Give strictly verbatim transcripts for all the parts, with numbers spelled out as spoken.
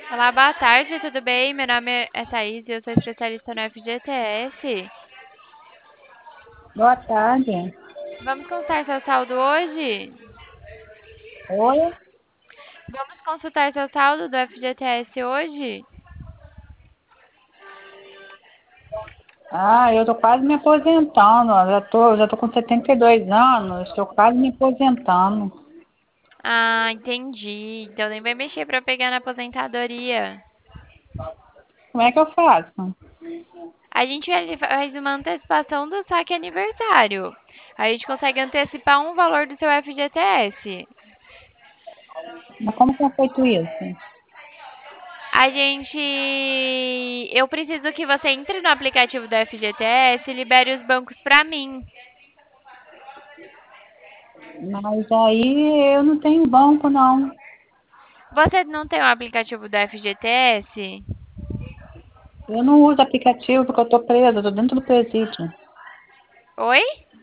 Olá, boa tarde, tudo bem? Meu nome é Thaís e eu sou especialista no F G T S. Boa tarde. Vamos consultar seu saldo hoje? Oi? Vamos consultar seu saldo do F G T S hoje? Ah, eu tô quase me aposentando. Eu Já tô, já tô com setenta e dois anos, estou quase me aposentando. Ah, entendi. Então nem vai mexer para pegar na aposentadoria. Como é que eu faço? A gente vai- faz uma antecipação do saque aniversário. A gente consegue antecipar um valor do seu F G T S. Mas como que é feito isso? A gente. Eu preciso que você entre no aplicativo do F G T S e libere os bancos para mim. Mas aí eu não tenho banco, não. Você não tem o aplicativo do F G T S? Eu não uso aplicativo porque eu tô presa, eu tô dentro do presídio. Oi?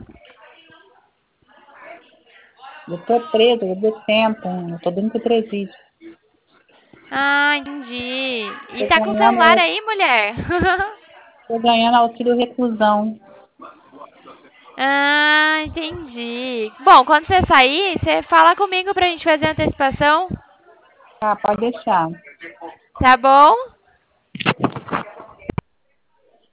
Eu tô presa, eu deu tempo, eu tô dentro do presídio. Ah, entendi. E Tô tá com celular ganhando, aí, mulher? tô ganhando auxílio reclusão. Ah, entendi. Bom, quando você sair, você fala comigo pra gente fazer a antecipação, Ah, pode deixar. tá bom?